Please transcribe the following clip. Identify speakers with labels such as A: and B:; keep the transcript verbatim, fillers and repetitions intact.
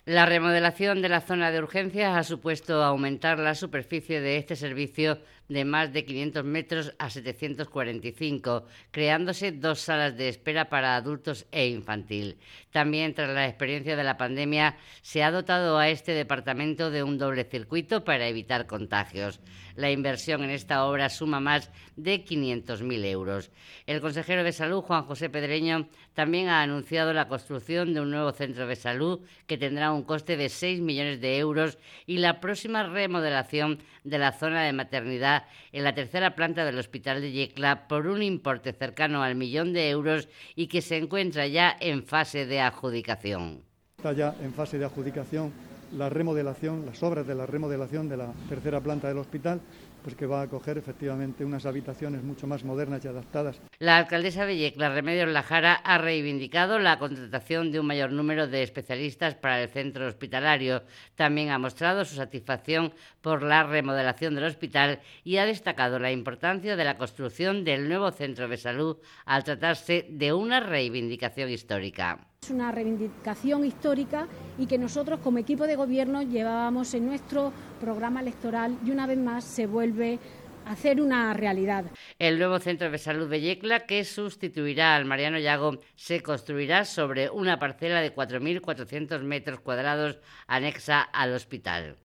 A: La remodelación de la zona de urgencias ha supuesto aumentar la superficie de este servicio de más de quinientos metros a setecientos cuarenta y cinco, creándose dos salas de espera para adultos e infantil. También, tras la experiencia de la pandemia, se ha dotado a este departamento de un doble circuito para evitar contagios. La inversión en esta obra suma más de quinientos mil euros. El consejero de Salud, Juan José Pedreño, también ha anunciado la construcción de un nuevo centro de salud que tendrá un coste de seis millones de euros y la próxima remodelación de la zona de maternidad en la tercera planta del Hospital de Yecla por un importe cercano al millón de euros y que se encuentra ya en fase de adjudicación.
B: Está ya en fase de adjudicación la remodelación, las obras de la remodelación de la tercera planta del hospital, pues que va a acoger efectivamente unas habitaciones mucho más modernas y adaptadas.
A: La alcaldesa de Yecla, Remedios Lajara, ha reivindicado la contratación de un mayor número de especialistas para el centro hospitalario. También ha mostrado su satisfacción por la remodelación del hospital y ha destacado la importancia de la construcción del nuevo centro de salud al tratarse de una reivindicación histórica.
C: Es una reivindicación histórica y que nosotros como equipo de gobierno llevábamos en nuestro programa electoral y una vez más se vuelve a hacer una realidad.
A: El nuevo centro de salud de Yecla, que sustituirá al Mariano Llago, se construirá sobre una parcela de cuatro mil cuatrocientos metros cuadrados anexa al hospital.